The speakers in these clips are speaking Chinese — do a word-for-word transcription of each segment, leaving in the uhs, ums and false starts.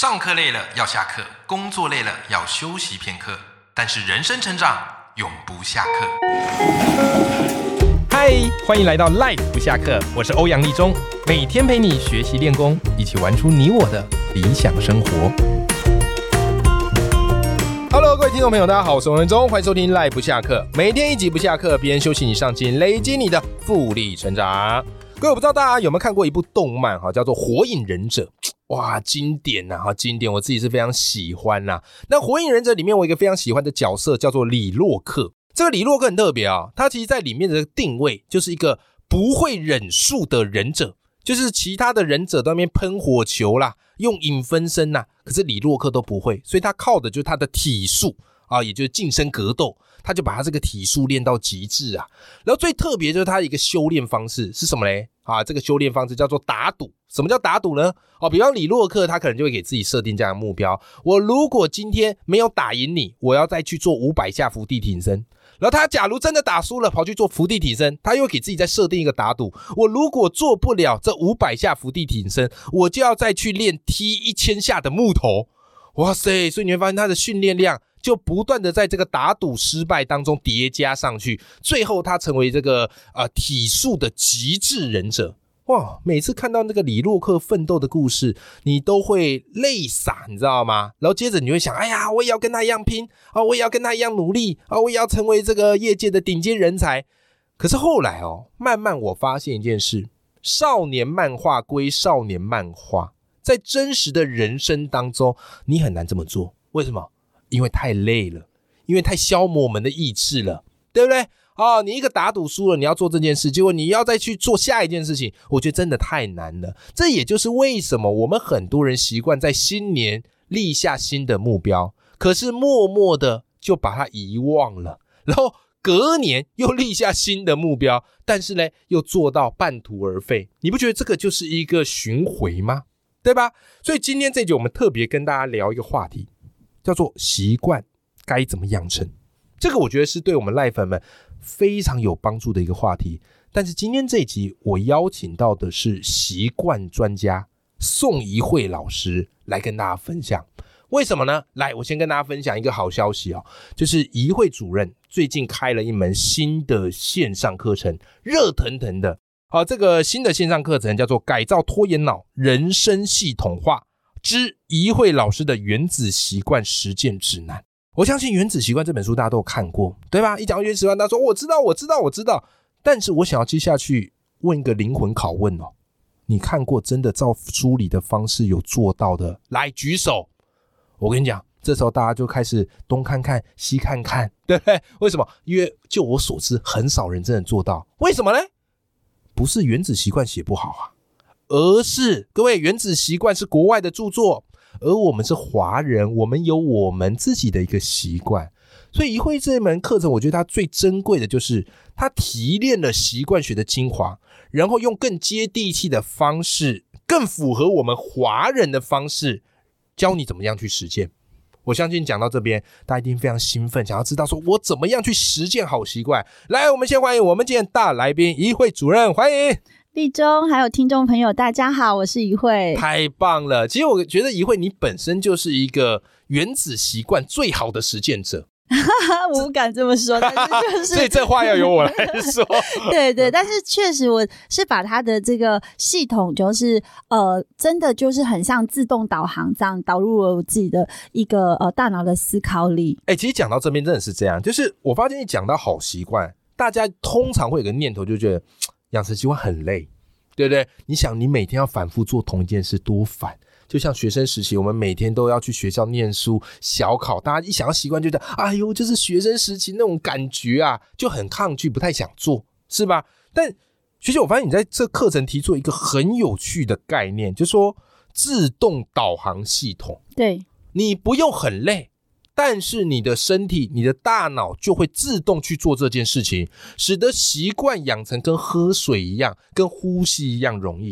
上课累了要下课，工作累了要休息片刻，但是人生成长永不下课。嗨，欢迎来到 Life 不下课，我是欧阳立中，每天陪你学习练功，一起玩出你我的理想生活。Hello， 各位听众朋友，大家好，我是欧阳立中，欢迎收听 Life 不下课，每天一集不下课，边休息你上进，累积你的复利成长。各位，我不知道大家有没有看过一部动漫，叫做《火影忍者》。哇，经典啊，经典！我自己是非常喜欢啦、啊。那《火影忍者》里面，我有一个非常喜欢的角色叫做李洛克。这个李洛克很特别啊，他其实在里面的定位就是一个不会忍术的忍者，就是其他的忍者在那边喷火球啦，用影分身啦，可是李洛克都不会，所以他靠的就是他的体术啊，也就是近身格斗。他就把他这个体术练到极致啊，然后最特别就是他一个修炼方式是什么嘞？啊，这个修炼方式叫做打赌。什么叫打赌呢？哦，比方李洛克他可能就会给自己设定这样的目标，我如果今天没有打赢你，我要再去做五百下伏地挺身。然后他假如真的打输了，跑去做伏地挺身，他又给自己再设定一个打赌，我如果做不了这五百下伏地挺身，我就要再去练踢一千下的木头。哇塞，所以你会发现他的训练量就不断的在这个打赌失败当中叠加上去，最后他成为这个呃体术的极致忍者。哇，每次看到那个李洛克奋斗的故事，你都会泪洒，你知道吗？然后接着你会想，哎呀，我也要跟他一样拼啊，我也要跟他一样努力啊，我也要成为这个业界的顶尖人才。可是后来哦，慢慢我发现一件事，少年漫画归少年漫画，在真实的人生当中，你很难这么做。为什么？因为太累了，因为太消磨我们的意志了，对不对？哦，你一个打赌输了，你要做这件事，结果你要再去做下一件事情，我觉得真的太难了。这也就是为什么我们很多人习惯在新年立下新的目标，可是默默的就把它遗忘了，然后隔年又立下新的目标，但是呢又做到半途而废。你不觉得这个就是一个循环吗？对吧？所以今天这集我们特别跟大家聊一个话题，叫做习惯该怎么养成。这个我觉得是对我们赖粉们非常有帮助的一个话题。但是今天这一集我邀请到的是习惯专家宋怡慧老师来跟大家分享。为什么呢？来，我先跟大家分享一个好消息哦，就是怡慧主任最近开了一门新的线上课程，热腾腾的。好，这个新的线上课程叫做改造拖延脑人生系统化之怡慧老师的原子习惯实践指南。我相信原子习惯这本书大家都有看过，对吧？一讲到原子习惯，大家说我知道我知道我知道，但是我想要接下去问一个灵魂拷问哦，你看过真的照书里的方式有做到的？来举手。我跟你讲，这时候大家就开始东看看西看看，对不对？为什么？因为就我所知很少人真的做到。为什么呢？不是原子习惯写不好啊，而是各位，原子习惯是国外的著作，而我们是华人，我们有我们自己的一个习惯。所以怡慧这门课程，我觉得它最珍贵的就是它提炼了习惯学的精华，然后用更接地气的方式，更符合我们华人的方式，教你怎么样去实践。我相信讲到这边，大家一定非常兴奋，想要知道说我怎么样去实践好习惯。来，我们先欢迎我们今天大来宾怡慧主任，欢迎立中，还有听众朋友，大家好，我是怡慧。 太棒了！其实我觉得怡慧你本身就是一个原子习惯最好的实践者。 我不敢这么说，但是就是所以这话要由我来说。 对对，但是确实我是把它的这个系统，就是呃，真的就是很像自动导航这样导入了我自己的一个呃大脑的思考力。 哎、欸，其实讲到这边真的是这样，就是我发现一讲到好习惯，大家通常会有个念头，就觉得养成习惯很累，对不对？你想，你每天要反复做同一件事，多烦。就像学生时期，我们每天都要去学校念书、小考，大家一想要习惯就觉得，哎呦，就是学生时期那种感觉啊，就很抗拒，不太想做，是吧？但学姐，我发现你在这课程提出一个很有趣的概念，就是说自动导航系统。 对， 你不用很累，但是你的身体、你的大脑就会自动去做这件事情，使得习惯养成跟喝水一样、跟呼吸一样容易。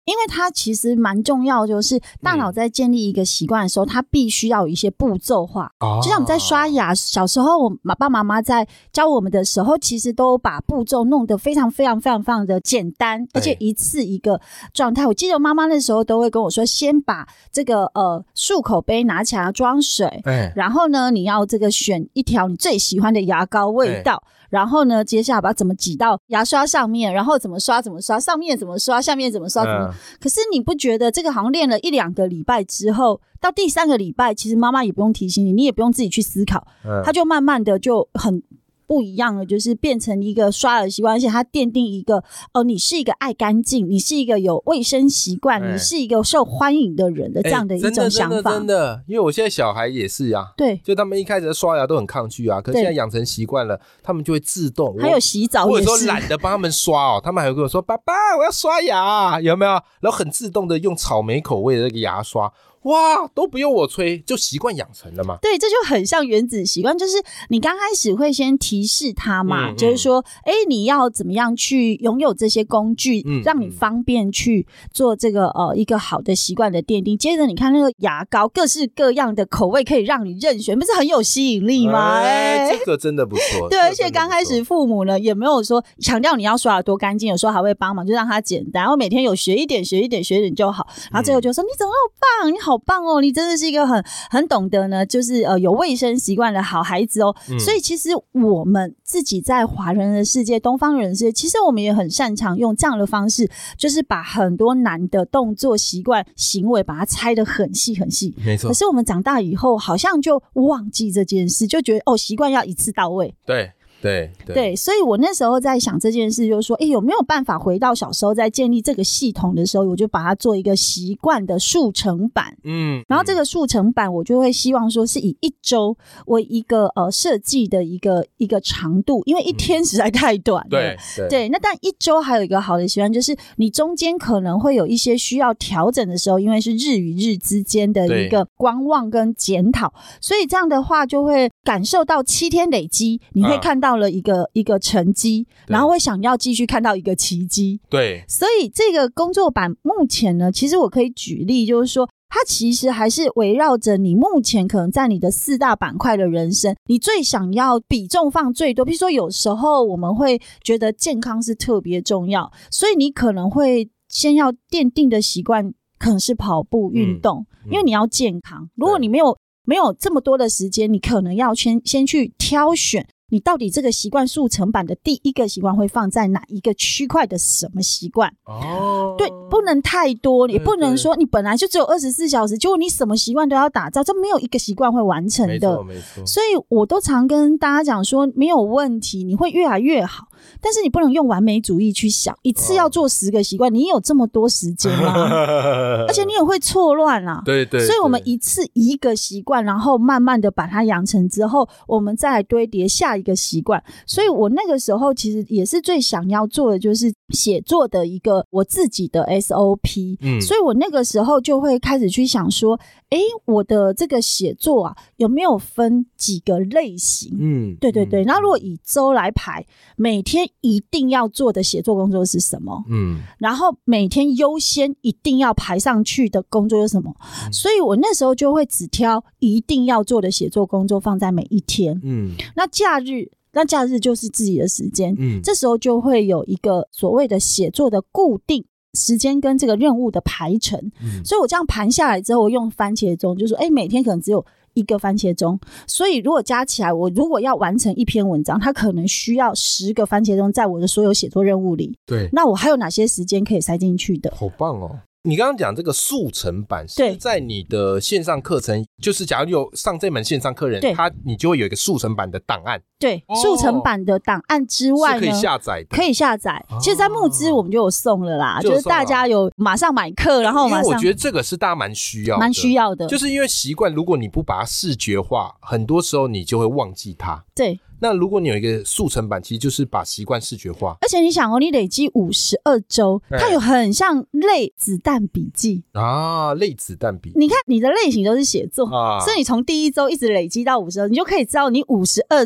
因为它其实蛮重要，就是大脑在建立一个习惯的时候，它必须要有一些步骤化。 哦、 就像我们在刷牙，小时候我爸爸妈妈在教我们的时候，其实都把步骤弄得非常非常非常非常的简单，而且一次一个状态。我记得妈妈那时候都会跟我说，先把这个呃漱口杯拿起来装水，然后呢你要这个选一条你最喜欢的牙膏味道，然后呢接下来把它怎么挤到牙刷上面，然后怎么刷怎么刷，上面怎么刷，下面怎么刷怎么、嗯、可是你不觉得这个好像练了一两个礼拜之后，到第三个礼拜其实妈妈也不用提醒你，你也不用自己去思考，嗯、它就慢慢的就很不一样了，就是变成一个刷的习惯，而且它奠定一个哦，你是一个爱干净，你是一个有卫生习惯、欸、你是一个受欢迎的人的这样的一种想法、欸、真的真的真的， 因为我现在小孩也是啊， 对， 就他们一开始刷牙都很抗拒啊，可是现在养成习惯了，他们就会自动， 还有洗澡也是， 或者说懒得帮他们刷哦，他们还会跟我说爸爸我要刷牙，有没有？然后很自动的用草莓口味的那个牙刷，哇，都不用我催，就习惯养成了嘛。 对，这就很像原子习惯，就是你刚开始会先提示他嘛，嗯、就是说，哎，你要怎么样去拥有这些工具，嗯、让你方便去做这个呃一个好的习惯的奠定。接着你看那个牙膏，各式各样的口味可以让你任选，不是很有吸引力吗？哎， 这个真的不错。 对，而且刚开始父母呢也没有说强调你要刷得多干净，有时候还会帮忙，就让他简单，然后每天有学一点学一点学一点就好。然后最后就说、嗯、你怎么那么棒，你好。好棒哦，你真的是一个很很懂得呢，就是呃有卫生习惯的好孩子哦、嗯。所以其实我们自己在华人的世界、东方人的世界，其实我们也很擅长用这样的方式，就是把很多难的动作、习惯、行为，把它拆得很细很细。 没错。 可是我们长大以后，好像就忘记这件事，就觉得哦，习惯要一次到位。 对。对 对, 对，所以我那时候在想这件事，就是说，哎，有没有办法回到小时候在建立这个系统的时候，我就把它做一个习惯的速成版。嗯，然后这个速成版，我就会希望说是以一周为一个呃设计的一个一个长度，因为一天实在太短了。嗯、对 对, 对，那但一周还有一个好的习惯，就是你中间可能会有一些需要调整的时候，因为是日与日之间的一个观望跟检讨，所以这样的话就会感受到七天累积，你会看到。到了一个一个成绩，然后会想要继续看到一个奇迹。 对， 所以这个工作版目前呢，其实我可以举例，就是说它其实还是围绕着你目前可能在你的四大板块的人生，你最想要比重放最多。比如说有时候我们会觉得健康是特别重要，所以你可能会先要奠定的习惯可能是跑步运动、嗯嗯、因为你要健康。如果你没有没有这么多的时间，你可能要先先去挑选你到底这个习惯速成版的第一个习惯会放在哪一个区块的什么习惯？哦，对，不能太多，也不能说你本来就只有二十四小时，结果你什么习惯都要打造，这没有一个习惯会完成的。没错，没错。 所以我都常跟大家讲说，没有问题，你会越来越好，但是你不能用完美主义去想，一次要做十个习惯，你有这么多时间吗？而且你也会错乱啊。 对 对, 对。 所以我们一次一个习惯，然后慢慢的把它养成之后，我们再来堆叠下一个习惯。所以我那个时候其实也是最想要做的，就是写作的一个我自己的 S O P。嗯，所以我那个时候就会开始去想说，诶，我的这个写作啊，有没有分几个类型？嗯，对对对。然后如果以周来排，每天一定要做的写作工作是什么？嗯，然后每天优先一定要排上去的工作是什么？嗯，所以我那时候就会只挑一定要做的写作工作放在每一天。嗯，那假日。那假日就是自己的时间，嗯，这时候就会有一个所谓的写作的固定时间跟这个任务的排程。嗯，所以我这样盘下来之后，我用番茄钟，就说，哎，每天可能只有一个番茄钟，所以如果加起来，我如果要完成一篇文章，它可能需要十个番茄钟在我的所有写作任务里。对，那我还有哪些时间可以塞进去的？ 好棒哦！你刚刚讲这个速成版是在你的线上课程，就是假如有上这门线上课程，它你就会有一个速成版的档案。 对，哦、速成版的档案之外呢， 是可以下载的， 可以下载。哦、其实，在募资我们就有送了啦，就, 就是大家有马上买课，然后马上。 因为我觉得这个是大家蛮需要的， 蛮需要的， 就是因为习惯，如果你不把它视觉化，很多时候你就会忘记它。 对。 那如果你有一个速成版，其实就是把习惯视觉化。 而且你想哦，你累积五十二周，它有很像类子弹笔记啊，类子弹笔记。 你看你的类型都是写作，啊、所以你从第一周一直累积到五十二，你就可以知道你五十二周到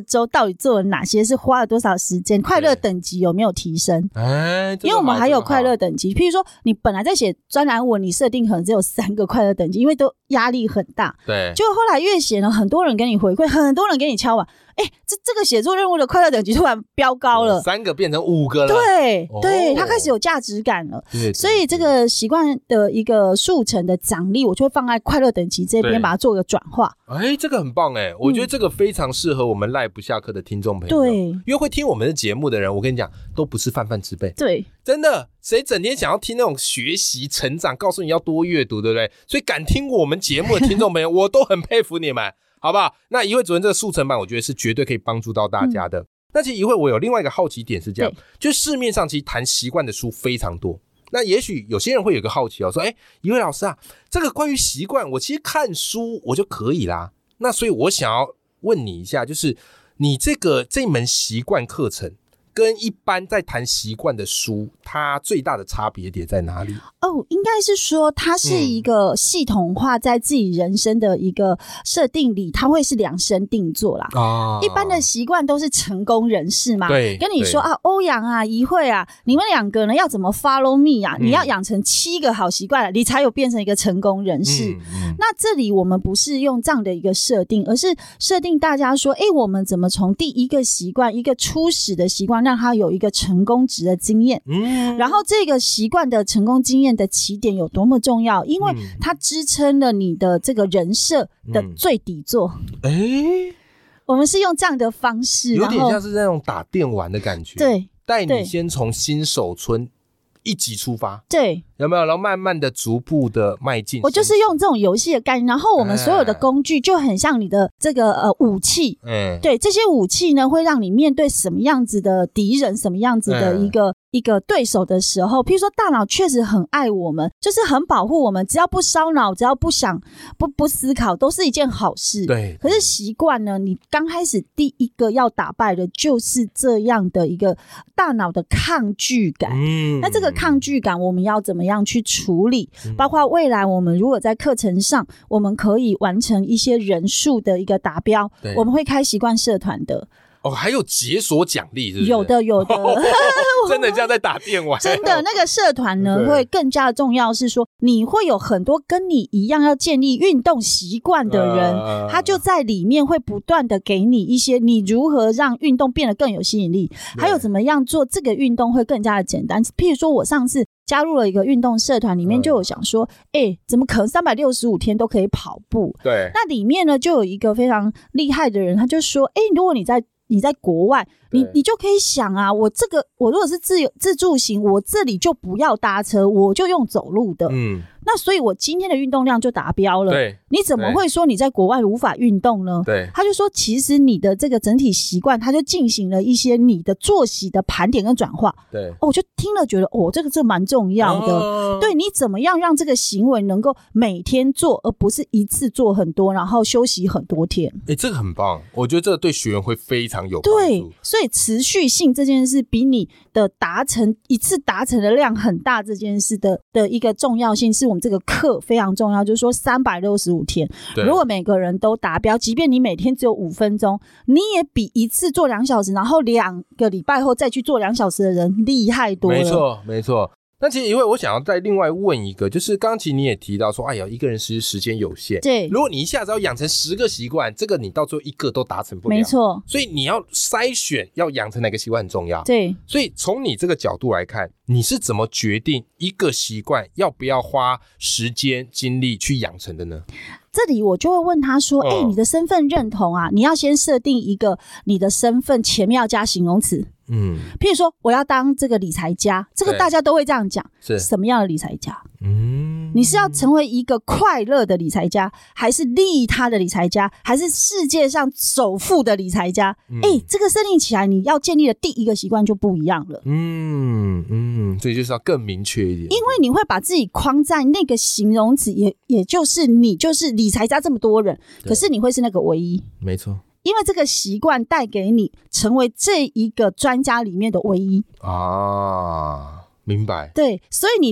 底做了哪些，是花了多少时间，快乐等级有没有提升。 哎， 因为我们还有快乐等级，譬如说你本来在写专栏文，你设定可能只有三个快乐等级，因为都压力很大。 对， 就后来越写呢，很多人给你回馈，很多人给你敲碗，哎，这这个写作任务的快乐等级突然飙高了， 三个变成五个了。 对、 哦、 对，它开始有价值感了。 对对对， 所以这个习惯的一个速成的奖励，我就会放在快乐等级这边，把它做个转化。 哎，这个很棒哎，我觉得这个非常适合我们赖不下课的听众朋友。 对， 因为会听我们的节目的人，我跟你讲，都不是泛泛之辈。 对， 真的，谁整天想要听那种学习成长，告诉你要多阅读，对不对？所以敢听我们节目的听众朋友，我都很佩服你们，好不好？那一会主任这个速成版，我觉得是绝对可以帮助到大家的。嗯、那其实一会我有另外一个好奇点是这样，就是市面上其实谈习惯的书非常多。那也许有些人会有个好奇哦，说，哎，一位老师啊，这个关于习惯，我其实看书我就可以啦。那所以我想要问你一下，就是你这个这门习惯课程跟一般在谈习惯的书，它最大的差别点在哪里？ 哦，应该是说它是一个系统化在自己人生的一个设定里，它会是量身定做啦。啊，一般的习惯都是成功人士嘛，对，跟你说啊，欧阳啊、怡慧啊，你们两个呢要怎么 follow me 啊？嗯、你要养成七个好习惯，你才有变成一个成功人士。嗯嗯、那这里我们不是用这样的一个设定，而是设定大家说，哎，我们怎么从第一个习惯，一个初始的习惯，让他有一个成功值的经验。嗯，然后这个习惯的成功经验的起点有多么重要，因为它支撑了你的这个人设的最底座。哎、嗯，我们是用这样的方式， 有点像是那种打电玩的感觉。 对， 带你先从新手村一级出发， 对， 有没有？然后慢慢的、逐步的迈进。 我就是用这种游戏的概念，然后我们所有的工具就很像你的这个呃武器，嗯，对，这些武器呢会让你面对什么样子的敌人、什么样子的一个、嗯、一个对手的时候，譬如说大脑确实很爱我们，就是很保护我们，只要不烧脑，只要不想、不不思考，都是一件好事。 对。 可是习惯呢，你刚开始第一个要打败的就是这样的一个大脑的抗拒感。嗯，那这个抗拒感我们要怎么样去处理？嗯、包括未来我们如果在课程上，我们可以完成一些人数的一个达标，我们会开习惯社团的。 哦，还有解锁奖励，是不是？ 有的，有的， 真的像在打电玩。 真的，那个社团呢，会更加重要是说，你会有很多跟你一样要建立运动习惯的人，呃、他就在里面会不断的给你一些你如何让运动变得更有吸引力，还有怎么样做这个运动会更加的简单。譬如说，我上次加入了一个运动社团，里面就有想说，哎、呃欸，怎么可能三百六十五天都可以跑步？对，那里面呢就有一个非常厉害的人，他就说，哎、欸，如果你在你在国外，你你就可以想啊，我这个我如果是自由自助型，我这里就不要搭车，我就用走路的。嗯，那所以我今天的运动量就达标了。对，你怎么会说你在国外无法运动呢？对，他就说其实你的这个整体习惯，他就进行了一些你的作息的盘点跟转化。对，哦，我就听了觉得哦，这个这蛮重要的。哦、对，你怎么样让这个行为能够每天做，而不是一次做很多，然后休息很多天？ 哎，这个很棒，我觉得这个对学员会非常有帮助。 对，所以持续性这件事比你的达成一次达成的量很大这件事的的一个重要性，是我们这个课非常重要。就是说三百六十五天，如果每个人都达标，即便你每天只有五分钟，你也比一次做两小时，然后两个礼拜后再去做两小时的人厉害多了。 没错，没错。那其实因为我想要再另外问一个，就是刚刚其实你也提到说，哎呀，一个人其实时间有限，对，如果你一下子要养成十个习惯，这个你到最后一个都达成不了， 没错， 所以你要筛选要养成哪个习惯很重要， 对， 所以从你这个角度来看，你是怎么决定一个习惯要不要花时间精力去养成的呢？ 这里我就会问他说，哎、嗯欸，你的身份认同啊，你要先设定一个你的身份前面要加形容词。嗯，譬如说我要当这个理财家，这个大家都会这样讲，是什么样的理财家？嗯，你是要成为一个快乐的理财家，还是利他的理财家，还是世界上首富的理财家？哎、嗯欸，这个设定起来，你要建立的第一个习惯就不一样了。 嗯嗯，所以就是要更明确一点， 因为你会把自己框在那个形容词，也也就是你就是理财家这么多人，可是你会是那个唯一， 没错。 因为这个习惯带给你成为这一个专家里面的唯一啊，明白。 对，所以你那个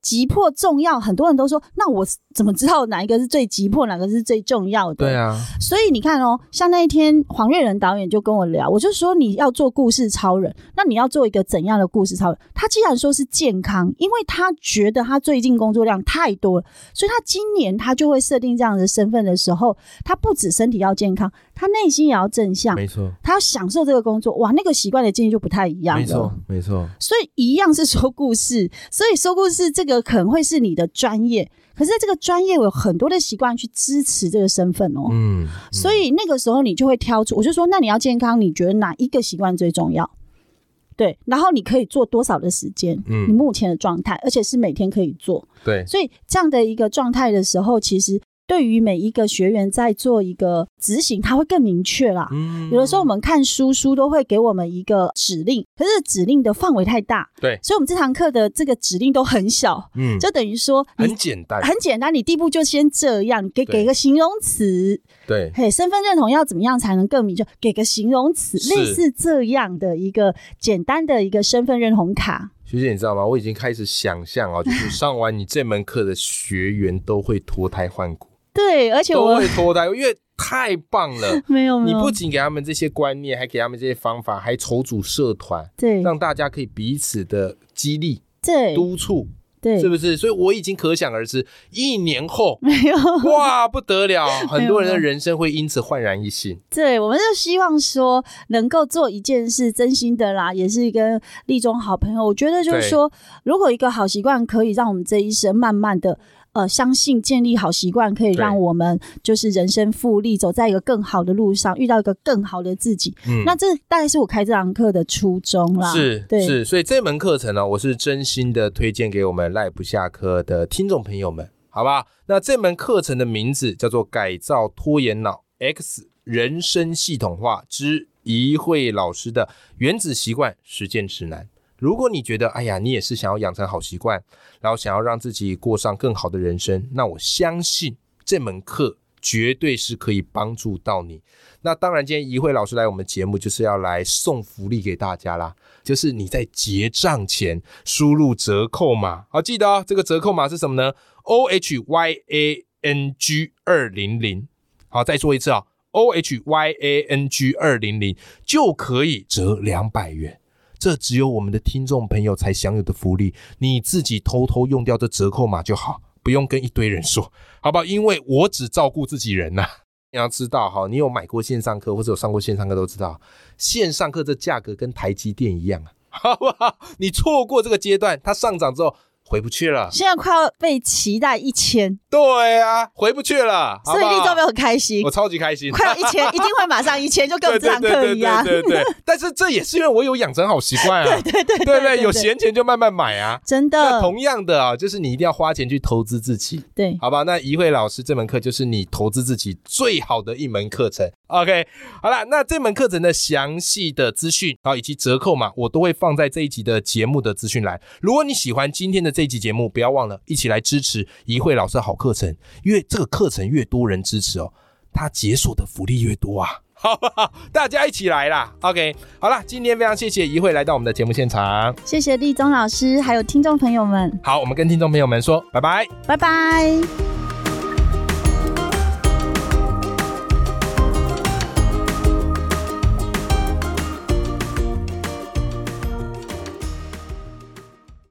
急迫重要，很多人都说那我怎么知道哪一个是最急迫哪个是最重要的？ 对啊， 所以你看哦，像那一天黄瑞仁导演就跟我聊，我就说你要做故事超人，那你要做一个怎样的故事超人？他既然说是健康，因为他觉得他最近工作量太多了，所以他今年他就会设定这样的身份的时候，他不止身体要健康，他内心也要正向， 没错， 他要享受这个工作，哇，那个习惯的建议就不太一样了， 没错没错。 所以一样是说故事，所以说故事这个可能会是你的专业，可是这个专业有很多的习惯去支持这个身份哦，嗯，嗯所以那个时候你就会挑出，我就说那你要健康，你觉得哪一个习惯最重要？对，然后你可以做多少的时间，嗯，你目前的状态，而且是每天可以做， 对， 所以这样的一个状态的时候，其实对于每一个学员在做一个执行，它会更明确啦。嗯，有的时候我们看书，书都会给我们一个指令，可是指令的范围太大， 对， 所以我们这堂课的这个指令都很小，嗯，就等于说很简单， 很简单。你第一步就先这样，你给给个形容词， 对， 嘿，身份认同要怎么样才能更明确？给个形容词，类似这样的一个简单的一个身份认同卡。 学姐，你知道吗？我已经开始想象哦，就是上完你这门课的学员都会脱胎换骨。 对，而且我都会脱胎，因为太棒了。 没有没有， 你不仅给他们这些观念，还给他们这些方法，还筹组社团， 对， 让大家可以彼此的激励、 对， 督促， 对， 是不是？所以我已经可想而知，一年后， 没有哇，不得了，很多人的人生会因此焕然一新。 对，我们就希望说能够做一件事，真心的啦，也是跟立中好朋友。我觉得就是说，如果一个好习惯可以让我们这一生慢慢的。呃，相信建立好习惯可以让我们就是人生复利，走在一个更好的路上，遇到一个更好的自己。嗯，那这大概是我开这堂课的初衷啦。 是，对，是，所以这门课程呢，我是真心的推荐给我们赖不下课的听众朋友们，好不好？那这门课程的名字叫做《改造拖延脑 X 人生系统化之怡慧老师的原子习惯实践指南》。如果你觉得哎呀，你也是想要养成好习惯，然后想要让自己过上更好的人生，那我相信这门课绝对是可以帮助到你。那当然今天怡慧老师来我们节目就是要来送福利给大家啦，就是你在结账前输入折扣码，好，记得哦，这个折扣码是什么呢？ O H Y A N G 二零零， 好，再说一次哦， O H Y A N G 二零零 就可以折两百元。这只有我们的听众朋友才享有的福利，你自己偷偷用掉这折扣码就好，不用跟一堆人说，好不好？因为我只照顾自己人呐、啊。你要知道哈，你有买过线上课或者有上过线上课都知道，线上课这价格跟台积电一样啊，好不好？你错过这个阶段，它上涨之后回不去了， 现在快要被期待一千， 对啊，回不去了， 所以立中没有很开心， 我超级开心， 快要一千，一定会马上一千，就跟我这堂课一样， 对对对对对对。但是这也是因为我有养成好习惯啊， 对对对对, 对, 对, 对，有闲钱就慢慢买啊， 真的。 那同样的啊，就是你一定要花钱去投资自己， 对， 好吧？那怡慧老师这门课就是你投资自己最好的一门课程。OK， 好啦，那这门课程的详细的资讯以及折扣码，我都会放在这一集的节目的资讯栏。如果你喜欢今天的这一集节目，不要忘了一起来支持怡慧老师的好课程，因为这个课程越多人支持哦，他解锁的福利越多啊，好不好？大家一起来啦 ！OK， 好啦，今天非常谢谢怡慧来到我们的节目现场， 谢谢立中老师，还有听众朋友们。 好，我们跟听众朋友们说拜拜， 拜拜。